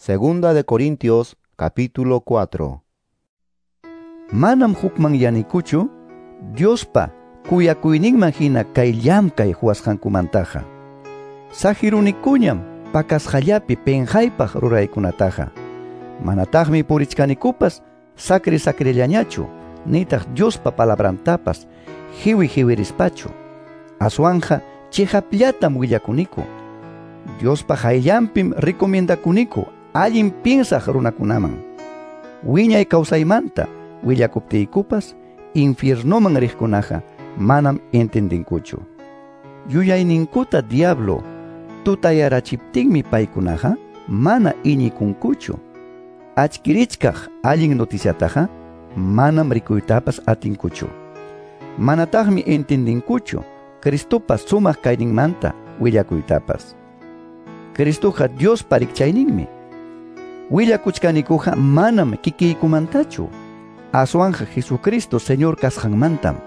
Segunda de Corintios, capítulo 4. Manam hukman yanikuchu, Diospa kuyakuyninman hina kay llamkay huasqankumantaqa. Sajirunikuñam pakasqallapi penjaypaq ruraykunataqa. Manataqmi purichkanikupas sacre-sacrellañachu, nitaq Diospa palabrantapas hiwi-hiwirispachu. Aswanja chihaplatam willakuniku. Diospa hayllanpim recomiendakuniku allin piensaq runakunaman. Wiñay kawsaymanta willakuptiykupas infiernoman riqkunaqa manam entendinkuchu. Yuyayninkuta diablo tutayarachiptinmi paykunaqa mana iñikunkuchu. Achkirichkaq allin noticiataqa manam rikuytapas atinkuchu. Manataqmi entendinkuchu Cristopa sumaq kayninmanta willakuytapas. Cristoqa Dios parikchayninmi. Willakuchkanikuqa manam kikiykumantachu. Aswanja Jesucristo Señor kasqanmantam.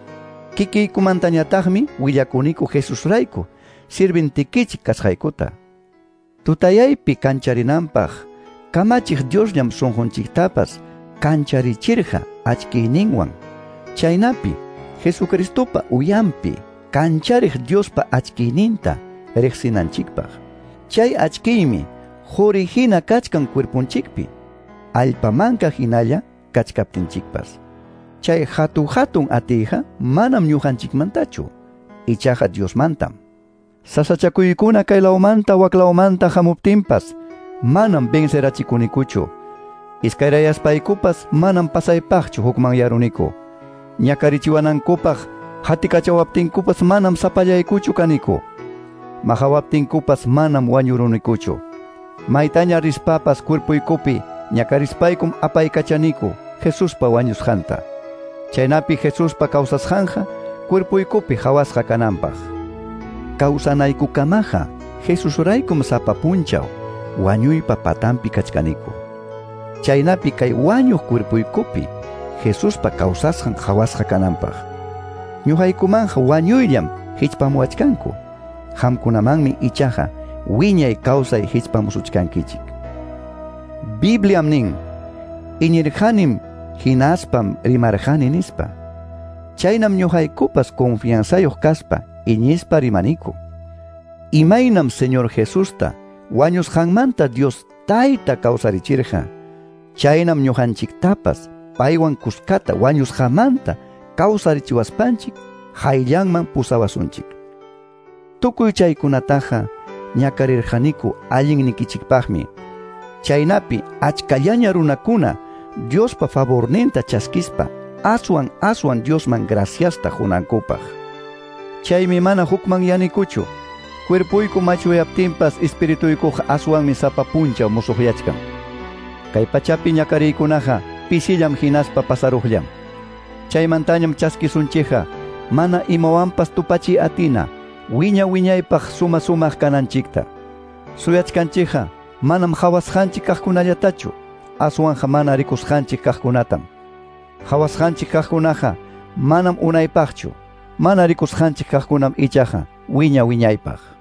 Kikiykumantañataqmi willakuniku Jesusrayku sirvintikichik kasqaykuta. Tutayaypi kancharinanpaq kamachiq Diosllam sunqunchiktapas kancharichirqa achkiyninwan. Chaynapi Jesucristopa uyanpi kanchariq Diospa achkiyninta riqsinanchikpaq. Chay achkiymi hurihina kachkan cuerpunchikpi, allpamanka hinalla kachkaptinchikpas. Chay hatun atiyqa manam ñuqanchikmantachu, ichaqa Diosmantam. Sasachakuykuna kaylawmanta waklawmanta hamuptinpas manam vencerachikunicuchu. Iskayrayaspaikupas manam pasaypaqchu hukman yaruniku. Ñakarichiwanankupaq hatikachawaptinkupas manam sapallaykuchu kaniku. Mahawaptinkupas manam wañurunikuchu. Maytaña rispapas cuerpuykupi ñakarispaykum apaykachaniku Jesuspa wañusqanta. Chaynapi Jesuspa kawsasqanja cuerpuykupi hawasqa kananpaq. Kawsanaykukamaqa Jesusraykum sapa punchaw wañuypa patanpi kachkaniku. Chaynapi kay wañuq cuerpuykupi Jesuspa kawsasqan hawasqa kananpaq. Ñuqaykumanja wañuyllam hichpamuachkanku. Hamkunamanmi ichaqa wiñay kawsay hichpamusuchkankichik. Bibliam nin, iñirqanim hinaspam rimarqani nispa. Chaynam ñuqaykupas confianzayuq kaspa iñispa rimaniku. Imaynam Señor Jesusta wañusqanmanta Dios tayta kawsarichirqa. Chaynam ñuqanchiktapas paywan kuskata wañusqanmanta kawsarichiwaspanchik hayllanman pusawasunchik. Tukuy chaykunataqa ñakarirqaniku allin nikichikpaqmi. Chaynapi achkallaña runakuna Diospa favorninta chaskispa aswan Diosman graciasta hunankupaq. Chaymi mana hukman yanikuchu. Cuerpuyku machuyaptinpas espirituykuqa aswanmi sapa punchaw musuqyachkan. Kay pachapi ñakariykunaqa pisillam hinaspa pasaruqllam. Chaymantañam chaskisunchikqa mana imawanpas tupachiy atina wiñaypaq sumaq kananchikta. Suyachkanchikqa manam hawasqanchik kaqkunallatachu, aswanja mana rikusqanchik kaqkunatam. Hawasqanchik kaqkunaqa manam unaypaqchu, mana rikusqanchik kaqkunam ichaqa wiñaypaq.